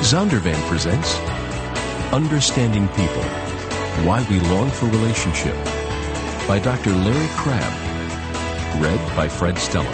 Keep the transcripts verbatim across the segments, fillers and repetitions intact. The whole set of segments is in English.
Zondervan presents Understanding People, Why We Long for Relationship by Doctor Larry Crabb. Read by Fred Stella.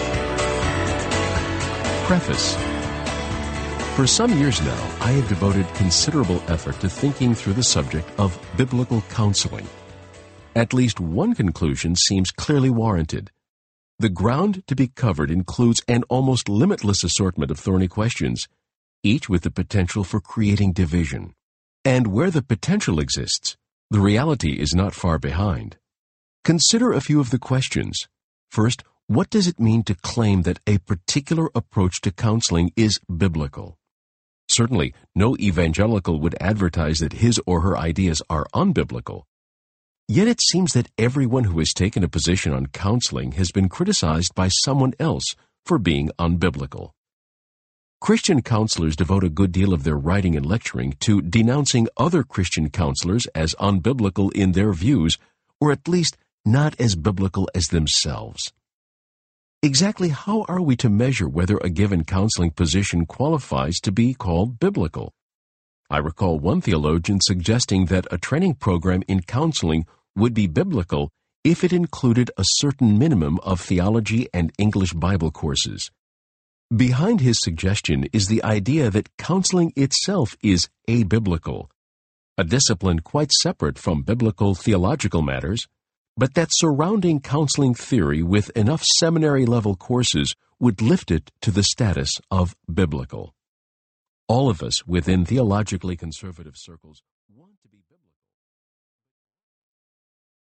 Preface. For some years now, I have devoted considerable effort to thinking through the subject of biblical counseling. At least one conclusion seems clearly warranted. The ground to be covered includes an almost limitless assortment of thorny questions, each with the potential for creating division. And where the potential exists, the reality is not far behind. Consider a few of the questions. First, what does it mean to claim that a particular approach to counseling is biblical? Certainly, no evangelical would advertise that his or her ideas are unbiblical. Yet it seems that everyone who has taken a position on counseling has been criticized by someone else for being unbiblical. Christian counselors devote a good deal of their writing and lecturing to denouncing other Christian counselors as unbiblical in their views, or at least not as biblical as themselves. Exactly how are we to measure whether a given counseling position qualifies to be called biblical? I recall one theologian suggesting that a training program in counseling would be biblical if it included a certain minimum of theology and English Bible courses. Behind his suggestion is the idea that counseling itself is abiblical, a discipline quite separate from biblical theological matters, but that surrounding counseling theory with enough seminary-level courses would lift it to the status of biblical. All of us within theologically conservative circles